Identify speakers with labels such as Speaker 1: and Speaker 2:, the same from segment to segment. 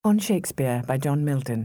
Speaker 1: On Shakespeare by John Milton.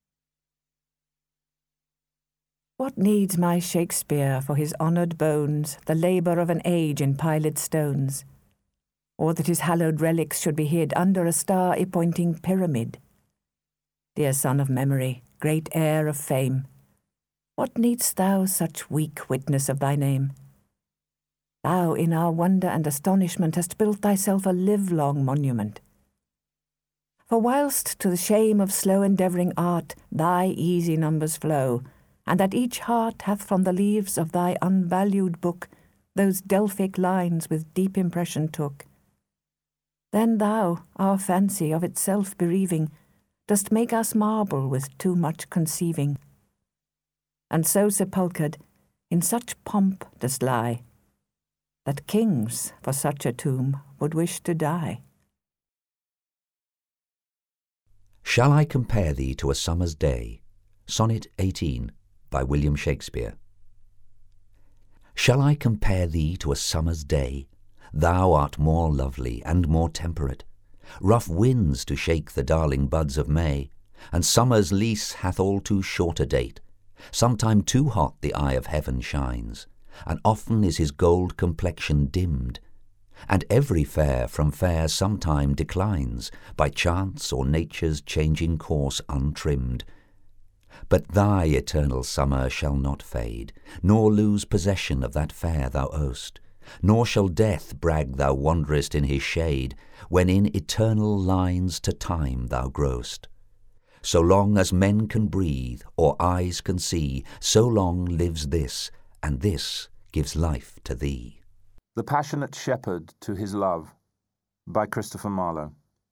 Speaker 1: What needs my Shakespeare for his honoured bones the labour of an age in piled stones, or that his hallowed relics should be hid under a star-appointing pyramid? Dear son of memory, great heir of fame, what needst thou such weak witness of thy name? Thou in our wonder and astonishment hast built thyself a livelong monument. For whilst to the shame of slow endeavouring art thy easy numbers flow, and that each heart hath from the leaves of thy unvalued book those Delphic lines with deep impression took, then thou, our fancy of itself bereaving, dost make us marble with too much conceiving, and so sepulchred in such pomp dost lie, that kings for such a tomb would wish to die.
Speaker 2: Shall I compare thee to a summer's day? Sonnet 18 by William Shakespeare. Shall I compare thee to a summer's day? Thou art more lovely and more temperate, rough winds to shake the darling buds of May, and summer's lease hath all too short a date. Sometime too hot the eye of heaven shines, and often is his gold complexion dimmed, and every fair from fair sometime declines, by chance or nature's changing course untrimmed. But thy eternal summer shall not fade, nor lose possession of that fair thou owest, nor shall death brag thou wanderest in his shade, when in eternal lines to time thou growest. So long as men can breathe, or eyes can see, so long lives this, and this gives life to thee.
Speaker 3: The Passionate Shepherd to His Love by Christopher Marlowe.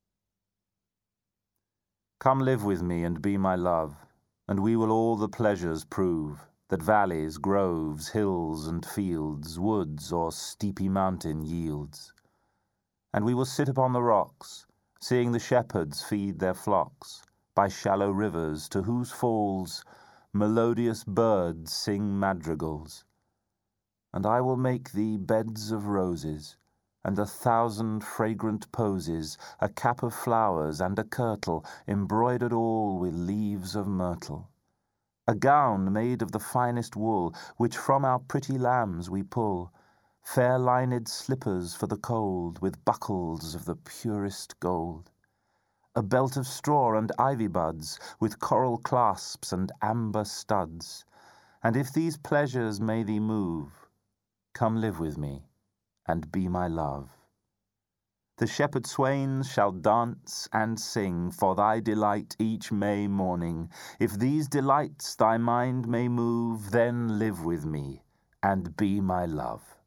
Speaker 3: Come live with me and be my love, and we will all the pleasures prove that valleys, groves, hills and fields, woods or steepy mountain yields. And we will sit upon the rocks, seeing the shepherds feed their flocks by shallow rivers, to whose falls melodious birds sing madrigals. And I will make thee beds of roses, and 1,000 fragrant posies, a cap of flowers and a kirtle, embroidered all with leaves of myrtle. A gown made of the finest wool, which from our pretty lambs we pull, fair lined slippers for the cold, with buckles of the purest gold. A belt of straw and ivy buds, with coral clasps and amber studs. And if these pleasures may thee move, come live with me, and be my love. The shepherd swains shall dance and sing for thy delight each May morning. If these delights thy mind may move, then live with me, and be my love.